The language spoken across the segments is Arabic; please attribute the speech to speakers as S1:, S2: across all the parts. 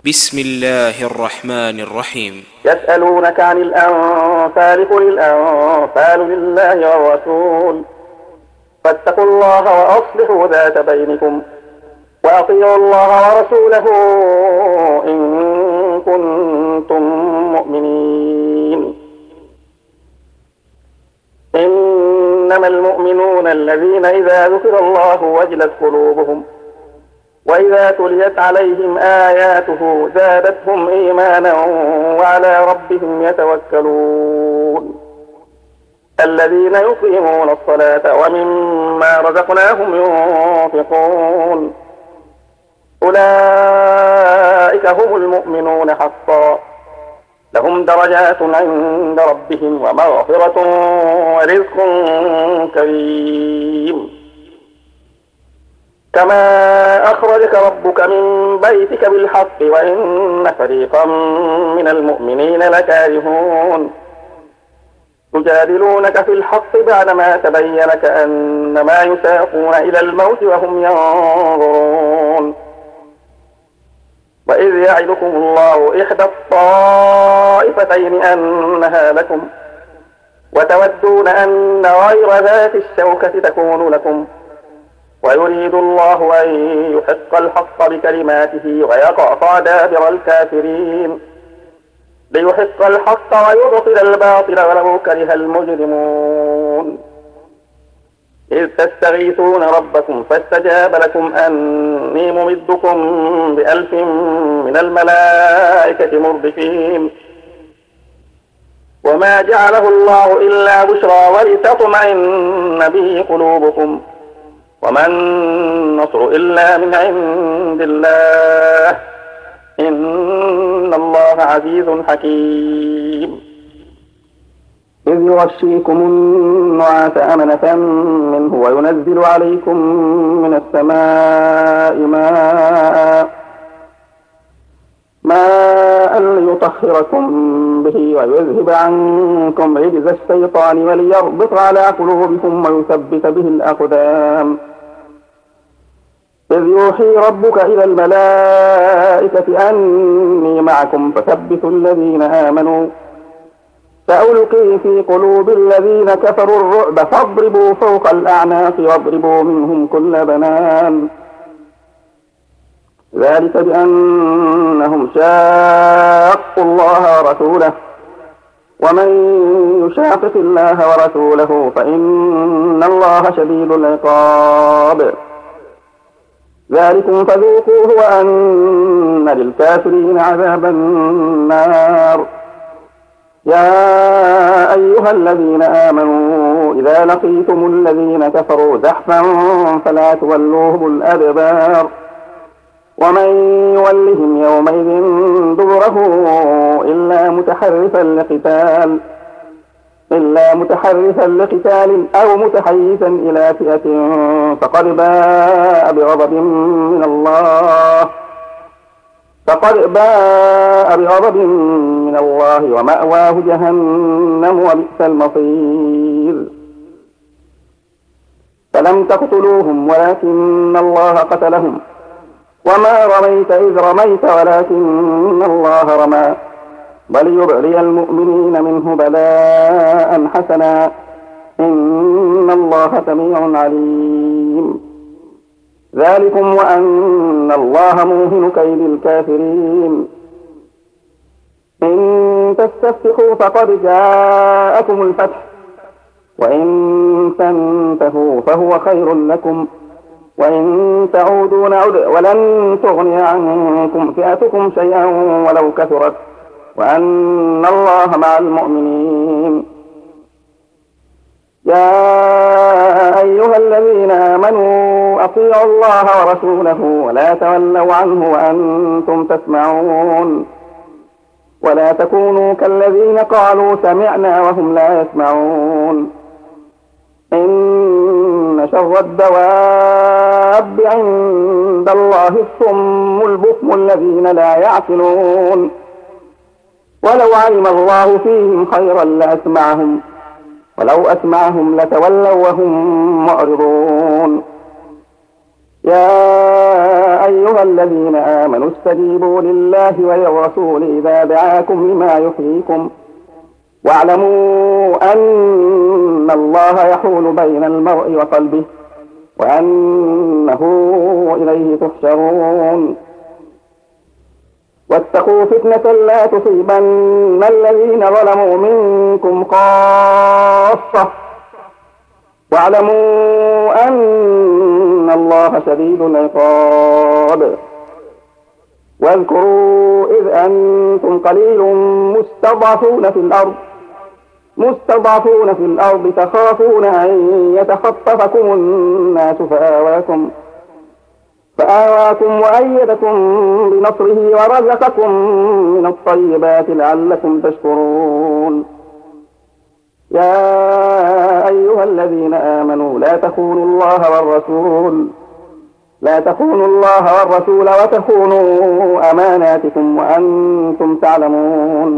S1: بسم الله الرحمن الرحيم.
S2: يسألونك عن الأنفال قل الأنفال لله والرسول فاتقوا الله وأصلحوا ذات بينكم وأطيعوا الله ورسوله إن كنتم مؤمنين. إنما المؤمنون الذين إذا ذكر الله وجلت قلوبهم وإذا تليت عليهم آياته زادتهم إيمانا وعلى ربهم يتوكلون. الذين يقيمون الصلاة ومما رزقناهم ينفقون أولئك هم المؤمنون حقا لهم درجات عند ربهم ومغفرة ورزق كريم. كما أخرجك ربك من بيتك بالحق وإن فريقا من المؤمنين لكارهون يجادلونك في الحق بعدما تبين كأنما يساقون إلى الموت وهم ينظرون. وإذ يعدكم الله إحدى الطائفتين أنها لكم وتودون أن غير ذات الشوكة تكون لكم ويريد الله أن يحق الحق بكلماته ويقطع دابر الكافرين ليحق الحق ويبطل الباطل ولو كره المجرمون. إذ تستغيثون ربكم فاستجاب لكم أني ممدكم ب1000 من الملائكة مردفين. وما جعله الله إلا بشرى ولتطمئن به قلوبكم وما النصر إلا من عند الله إن الله عزيز حكيم. إذ يغشيكم النعاس أمنة منه وينزل عليكم من السماء ماء ليطهركم به ويذهب عنكم رجز الشيطان وليربط على قلوبكم ويثبت به الأقدام. إذ يوحي ربك إلى الملائكة أني معكم فثبتوا الذين آمنوا سألقي في قلوب الذين كفروا الرعب فاضربوا فوق الأعناق واضربوا منهم كل بنان. ذلك بأنهم شاقوا الله ورسوله ومن يشاقق الله ورسوله فإن الله شديد العقاب. ذلكم فذوقوه وأن للكافرين عذاب النار. يا أيها الذين آمنوا إذا لقيتم الذين كفروا زحفا فلا تولوهم الأدبار ومن يولهم يومئذ دبره إلا متحرفا لقتال أو متحيزا إلى فئة فقد باء بغضب من الله ومأواه جهنم وبئس المصير. فلم تقتلوهم ولكن الله قتلهم وما رميت إذ رميت ولكن الله رمى وليبري المؤمنين منه بلاء حسنا إن الله سميع عليم. ذلكم وأن الله موهن كيد الكافرين. إن تستفتحوا فقد جاءكم الفتح وإن تنتهوا فهو خير لكم وإن تعودوا نعد ولن تغني عنكم فئتكم شيئا ولو كثرت وأن الله مع المؤمنين. يا أيها الذين آمنوا أطيعوا الله ورسوله ولا تولوا عنه وأنتم تسمعون ولا تكونوا كالذين قالوا سمعنا وهم لا يسمعون. إن شر الدواب عند الله الصم البكم الذين لا يعقلون. ولو علم الله فيهم خيرا لأسمعهم ولو أسمعهم لتولوا وهم معرضون. يا أيها الذين آمنوا استجيبوا لله وللرسول إذا دعاكم لما يحييكم واعلموا أن الله يحول بين المرء وقلبه وأنه إليه تحشرون واتقوا فتنة لا تصيبن الذين ظلموا منكم خاصة واعلموا أن الله شديد العقاب واذكروا إذ أنتم قليل مستضعفون في الأرض تخافون أن يتخطفكم الناس فآواكم وأيدكم بنصره ورزقكم من الطيبات لعلكم تشكرون يا أيها الذين آمنوا لا تخونوا الله والرسول وتخونوا أماناتكم وأنتم تعلمون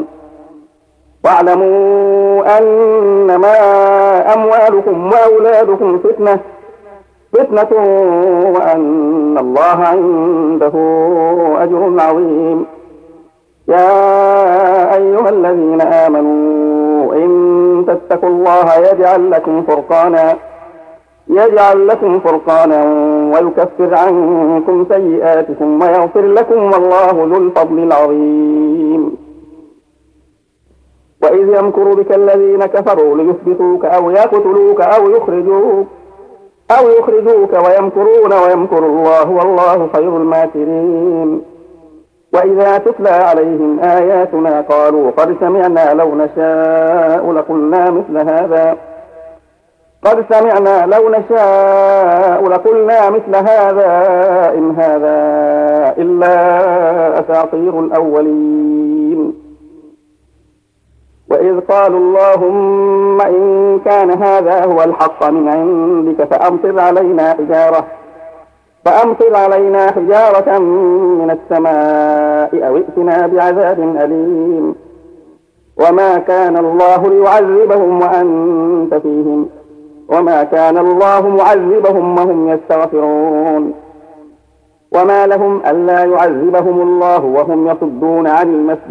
S2: واعلموا أنما أموالكم وأولادكم فتنة وأن الله عنده أجر عظيم يا أيها الذين آمنوا إن تتقوا الله يجعل لكم فرقانا ويكفر عنكم سيئاتكم ويغفر لكم والله ذو الفضل العظيم وإذ يمكر بك الذين كفروا ليثبتوك أو يقتلوك أو يخرجوك ويمكرون ويمكر الله والله خير الماكرين وإذا تتلى عليهم آياتنا قالوا قد سمعنا لو نشاء لقلنا مثل هذا إن هذا إلا أساطير الأولين وإذ قالوا اللهم إن كان هذا هو الحق من عندك فأمطر علينا حجارة من السماء أو ائتنا بعذاب أليم وما كان الله ليعذبهم وأنت فيهم وما كان الله معذبهم وهم يستغفرون وما لهم ألا يعذبهم الله وهم يصدون عن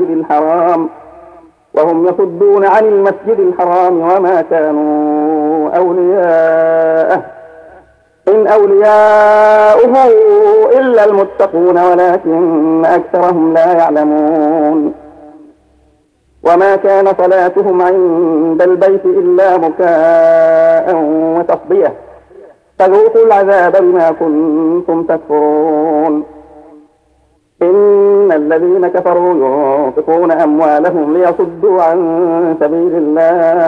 S2: المسجد الحرام وما كانوا أولياءه إن أولياؤه إلا المتقون ولكن أكثرهم لا يعلمون وما كان صلاتهم عند البيت إلا بكاء وتصدية فذوقوا العذاب بما كنتم تكفرون إن الذين كفروا ينفقون أموالهم ليصدوا عن سبيل الله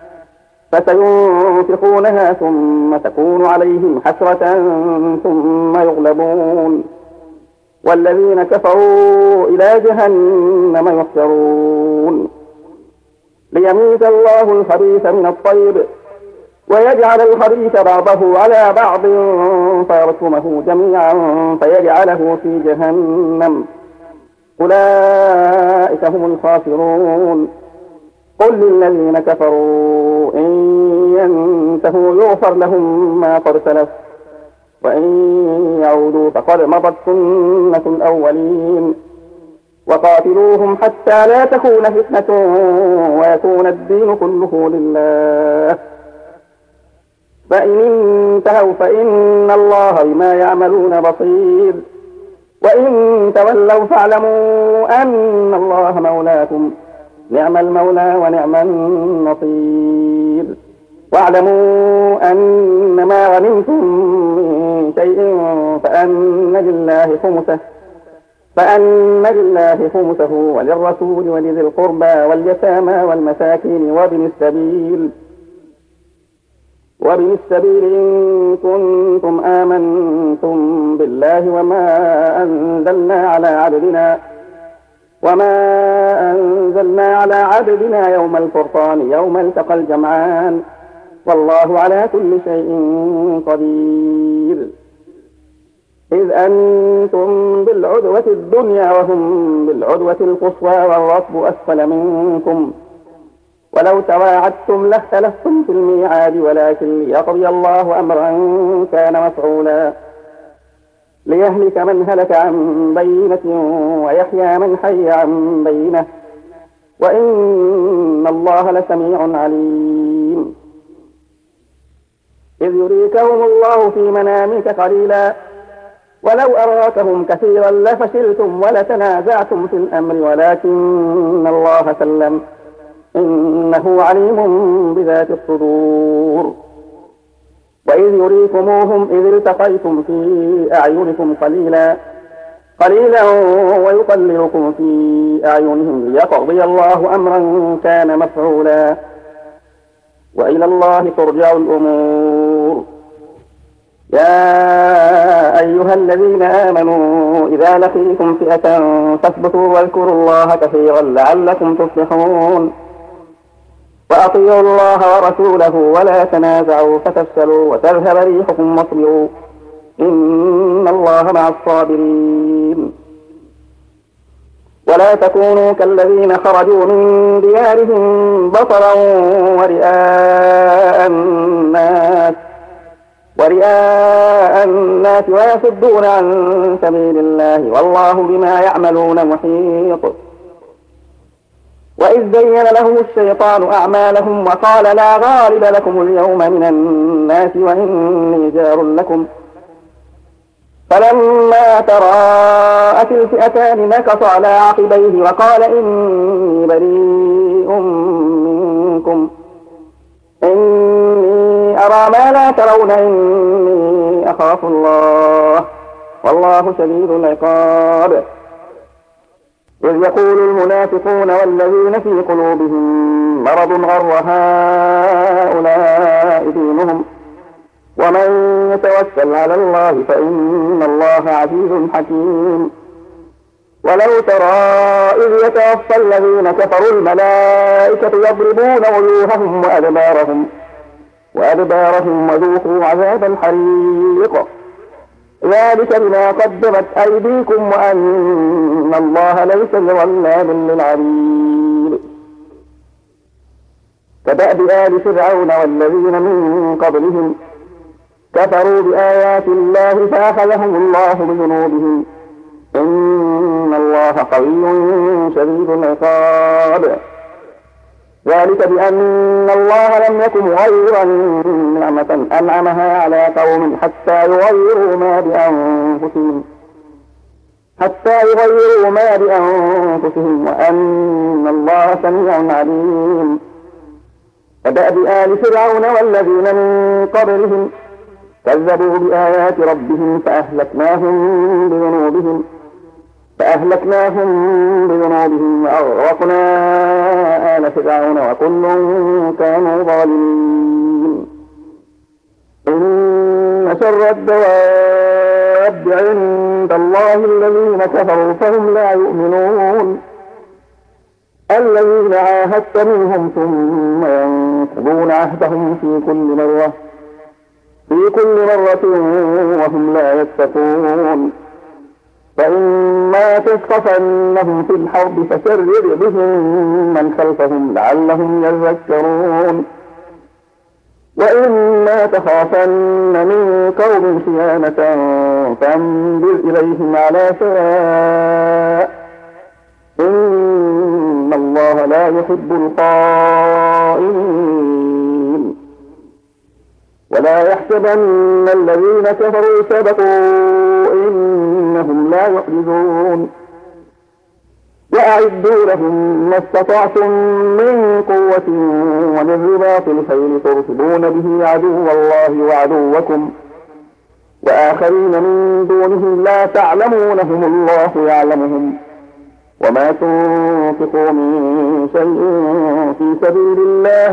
S2: فسينفقونها ثم تكون عليهم حسرة ثم يغلبون والذين كفروا إلى جهنم يحشرون ليميز الله الخبيث من الطيب ويجعل الخبيث بعضه على بعض فيركمه جميعا فيجعله في جهنم أولئك هم الخاسرون قل للذين كفروا إن ينتهوا يغفر لهم ما قد سلف وإن يعودوا فقد مضت سنة الأولين وقاتلوهم حتى لا تكون فتنة ويكون الدين كله لله فإن انتهوا فإن الله بما يعملون بصير وإن تولوا فاعلموا أن الله مولاكم نعم المولى ونعم النصير واعلموا أن ما غنمتم من شيء فأن لله خمسه وللرسول ولذي القربى واليتامى والمساكين وابن السبيل إن كنتم آمنتم بالله وما أنزلنا على عبدنا يوم الفرقان يوم التقى الجمعان والله على كل شيء قدير إذ أنتم بالعدوة الدنيا وهم بالعدوة القصوى والركب أسفل منكم ولو تواعدتم لاختلفتم في الميعاد ولكن ليقضي الله أمرا كان مفعولا ليهلك من هلك عن بينة ويحيى من حي عن بينة وإن الله لسميع عليم. إذ يريكهم الله في منامك قليلا ولو أراكهم كثيرا لفشلتم ولتنازعتم في الأمر ولكن الله سلم إنه عليم بذات الصدور. وإذ يريكموهم إذ التقيتم في أعينكم قليلا ويقللكم في أعينهم ليقضي الله أمرا كان مفعولا وإلى الله ترجع الأمور. يا أيها الذين آمنوا إذا لقيتم فئة فاثبتوا واذكروا الله كثيرا لعلكم تفلحون. وأطيعوا الله ورسوله ولا تنازعوا فتفشلوا وتذهب ريحكم واصبروا إن الله مع الصابرين. ولا تكونوا كالذين خرجوا من ديارهم بطرا ورئاء الناس ويصدون عن سبيل الله والله بما يعملون محيط. وإذ زين لهم الشيطان أعمالهم وقال لا غالب لكم اليوم من الناس وإني جار لكم فلما تراءت الفئتان نكص على عقبيه وقال إني بريء منكم إني أرى ما لا ترون إني أخاف الله والله شديد العقاب. إذ يقول المنافقون والذين في قلوبهم مرض غر هؤلاء دينهم ومن يتوكل على الله فإن الله عزيز حكيم. ولو ترى إذ يتوفى الذين كفروا الملائكة يضربون وجوههم وأدبارهم وذوقوا عذاب الحريق ذلك بما قدمت أيديكم وأن الله ليس بظلام للعبيد. كدأب آل فرعون والذين من قبلهم كفروا بآيات الله فأخذهم الله بذنوبهم إن الله قوي شديد العقاب. ذلك بأن الله لم يكن مغيرا نعمة أنعمها على قوم حتى يغيروا ما بأنفسهم وأن الله سميع عليم. كدأب آل فرعون والذين من قبلهم كذبوا بآيات ربهم فأهلكناهم بذنوبهم وأغرقنا آل فرعون وكل كانوا ظالمين. إن شر الدواب عند الله الذين كفروا فهم لا يؤمنون الذين عاهدت منهم ثم ينقضون عهدهم في كل مرة وهم لا يتقون. فإما تثقفنهم في الحرب فشرد بهم من خلفهم لعلهم يذكرون. وإما تخافن من قوم خيانة فانبذ إليهم على سواء إن الله لا يحب الخائنين. ولا يحسبن الذين كفروا سبقوا إنهم لا يعجزون. وأعدوا لهم ما استطعتم من قوة ومن رباط الخيل ترهبون به عدو الله وعدوكم وآخرين من دونهم لا تعلمونهم الله يعلمهم. وما تنفقوا من شيء في سبيل الله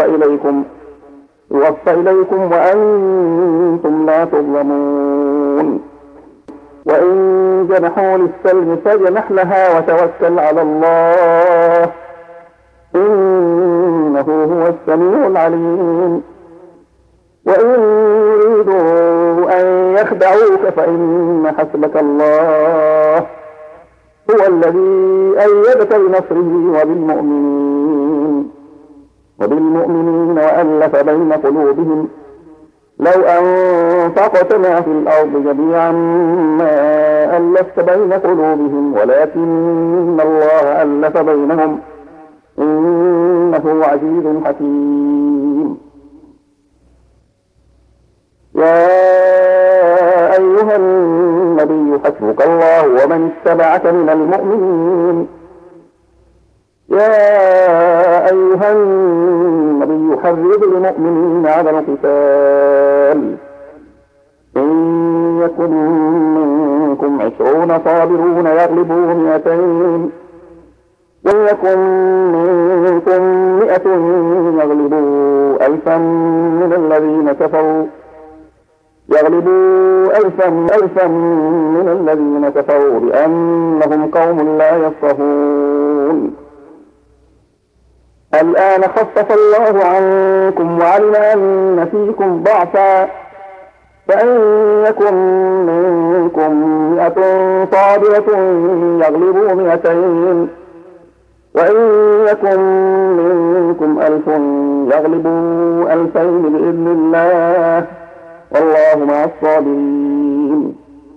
S2: يوفى إليكم وأنتم لا تظلمون. وإن جنحوا للسلم فاجنح لها وتوكل على الله إنه هو السميع العليم. وإن يريدوا أن يخدعوك فإن حسبك الله هو الذي أيدك بنصره وبالمؤمنين وألف بين قلوبهم لو أنفقت ما في الأرض جميعا ما ألفت بين قلوبهم ولكن الله ألف بينهم إنه عزيز حكيم. يا أيها النبي حسبك الله ومن اتبعك من المؤمنين. يا أيها النبي حرض المؤمنين على القتال إن يكن منكم 20 صابرون يغلبوا 200 وإن يكن منكم 100 يغلبوا 1000 من الذين كفروا بأنهم قوم لا يفقهون. الآن خفف الله عنكم وعلم أن فيكم ضعفا فإن يكن منكم 100 صابرة يغلبوا 200 وإن يكن منكم 1000 يغلبوا 2000 بإذن الله والله مع الصابرين.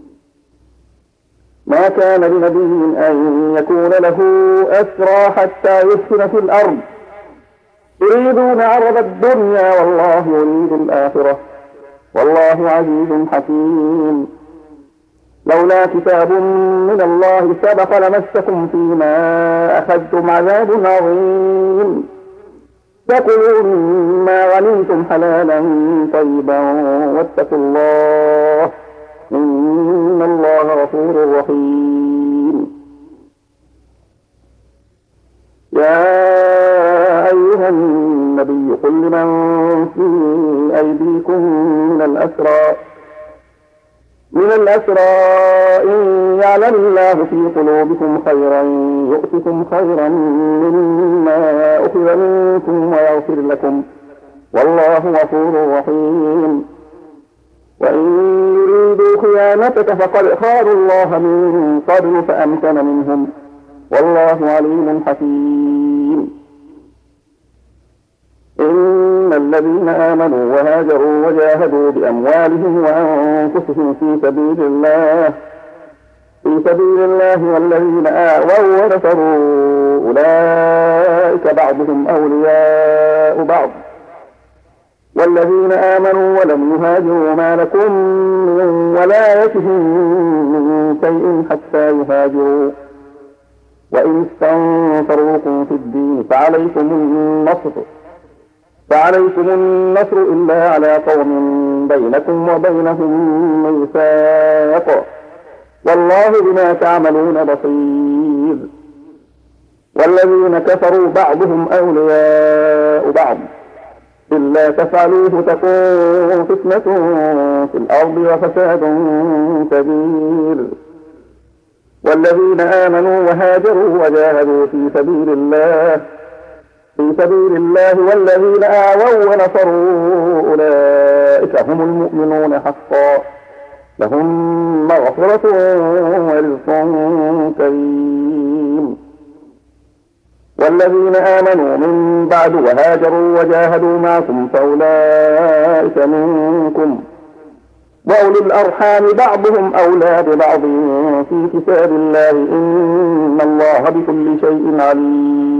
S2: ما كان لنبي أن يكون له أسرى حتى يسكن في الأرض يريدون عرض الدنيا والله يريد الآخرة والله عزيز حكيم. لولا كتاب من الله سبق لمسكم فيما أخذتم عذاب عظيم. فكلوا مما غنمتم حلالا طيبا واتقوا الله إن الله غفور رحيم. يا أيها النبي قل لمن في أيديكم من الأسرى إن يعلم الله في قلوبكم خيرا يؤتكم خيرا مما أخذ منكم ويغفر لكم والله غفور رحيم. وإن يريدوا خيانتك فقد خانوا الله من قبل فأمكن منهم والله عليم حكيم. إن الذين آمنوا وهاجروا وجاهدوا بأموالهم وأنفسهم في سبيل الله والذين آووا ونصروا أولئك بعضهم أولياء بعض والذين آمنوا ولم يهاجروا ما لكم من ولايتهم من شيء حتى يهاجروا وإن استنصروكم في الدين فعليكم النصر إلا على قوم بينكم وبينهم ميثاق والله بما تعملون بصير. والذين كفروا بعضهم أولياء بعض إلا تفعلوه تكون فتنة في الأرض وفساد كبير. والذين آمنوا وهاجروا وجاهدوا في سبيل الله والذين آووا ونصروا أولئك هم المؤمنون حقا لهم مغفرة ورزق كريم. والذين آمنوا من بعد وهاجروا وجاهدوا معكم فأولئك منكم وأولي الأرحام بعضهم أولى ببعض في كتاب الله إن الله بكل شيء عليم.